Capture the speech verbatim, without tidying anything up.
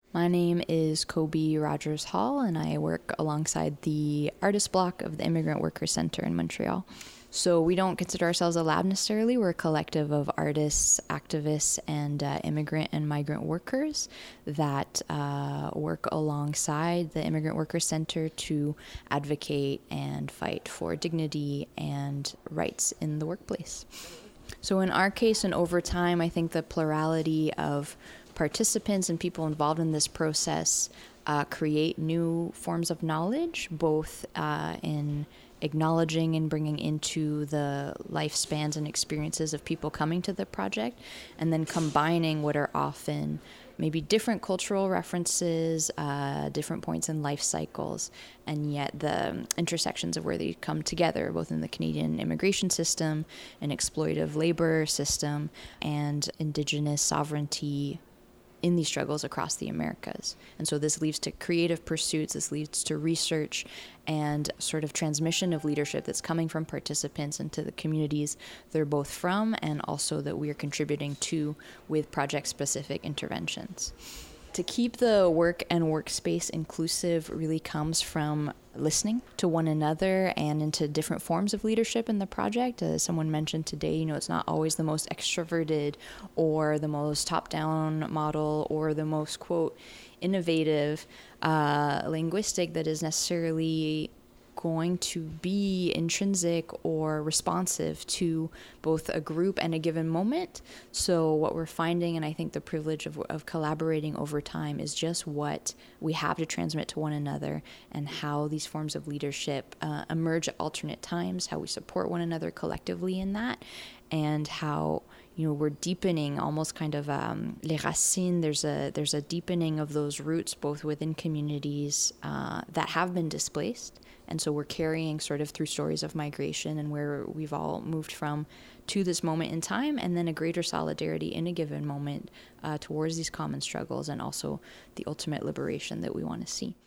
My name is Kobe Rogers Hall, and I work alongside the artist block of the Immigrant Workers Center in Montreal. So we don't consider ourselves a lab necessarily. We're a collective of artists, activists, and uh, immigrant and migrant workers that uh, work alongside the Immigrant Workers Center to advocate and fight for dignity and rights in the workplace. So in our case, and over time, I think the plurality of participants and people involved in this process uh, create new forms of knowledge, both uh, in acknowledging and bringing into the lifespans and experiences of people coming to the project, and then combining what are often maybe different cultural references, uh, different points in life cycles, and yet the intersections of where they come together, both in the Canadian immigration system, an exploitative labor system, and Indigenous sovereignty in these struggles across the Americas. And so this leads to creative pursuits, this leads to research and sort of transmission of leadership that's coming from participants into the communities they're both from, and also that we are contributing to with project-specific interventions. To keep the work and workspace inclusive really comes from listening to one another and into different forms of leadership in the project. As someone mentioned today, you know, it's not always the most extroverted or the most top-down model or the most, quote, innovative uh, linguistic that is necessarily going to be intrinsic or responsive to both a group and a given moment. So what we're finding, and I think the privilege of, of collaborating over time, is just what we have to transmit to one another and how these forms of leadership uh, emerge at alternate times, how we support one another collectively in that, and how, you know, we're deepening almost kind of um, les racines. There's a there's a deepening of those roots both within communities uh, that have been displaced. And so we're carrying sort of through stories of migration and where we've all moved from to this moment in time, and then a greater solidarity in a given moment uh, towards these common struggles and also the ultimate liberation that we want to see.